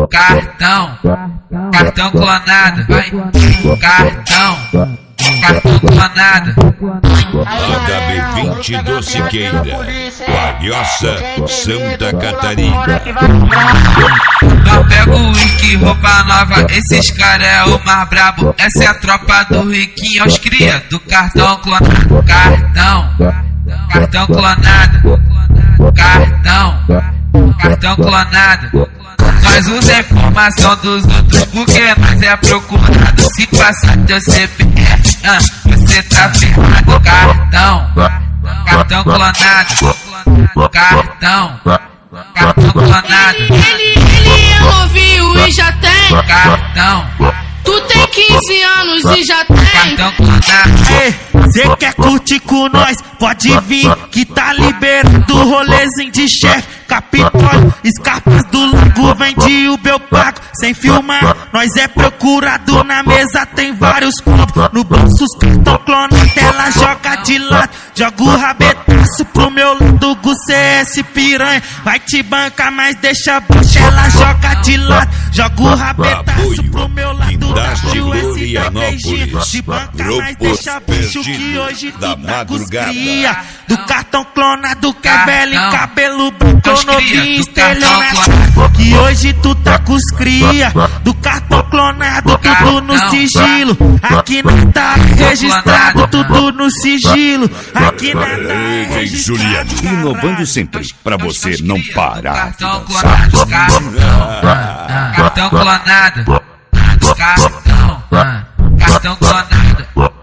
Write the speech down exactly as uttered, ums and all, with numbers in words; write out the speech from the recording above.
cartão, cartão clonado, vai, cartão, cartão clonado. H B vinte do Siqueira, Palhoça, Santa Catarina. Não pego o Rick, roupa nova, esses cara é o mais brabo. Essa é a tropa do Riquinho, os cria do cartão clonado. Cartão, cartão clonado, cartão, cartão clonado. Nós usa a informação dos outros porque nós é procurado. Se passar teu C P F, ah, você tá firmado. Cartão, cartão clonado, cartão, cartão clonado. Ele, ele é novinho e já tem cartão. Tu tem quinze anos e já tem cartão clonado. Ei, cê quer curtir com nós? Pode vir que tá liberado. Rolezinho de chefe, Capitólio, escarpas do Lago, vende o meu pago sem filmar. Nós é procurado, na mesa tem vários copos. No bolso os cartão clonado, ela joga de lado. Joga o rabetaço pro meu lado, o C S piranha. Vai te bancar, mas deixa baixa, ela joga de lado. Joga o rabetaço pro meu lado. Florianópolis, De banca, mas Grupo deixa bicho que Perdido hoje da tu tá com os Madrugada. cria. Do cartão clonado que é belo e Cartão. cabelo branco Os cria novinho, do cartão estelionato. Que hoje tu tá com os cria. Do cartão clonado, tudo no Cartão. sigilo. Aqui não tá registrado, clonado. tudo no sigilo. Aqui não tá Ei, registrado. Juliano, inovando sempre, pra você não parar de Cartão dançar. clonado, cartão, cartão clonado, cartão, cartão clonado.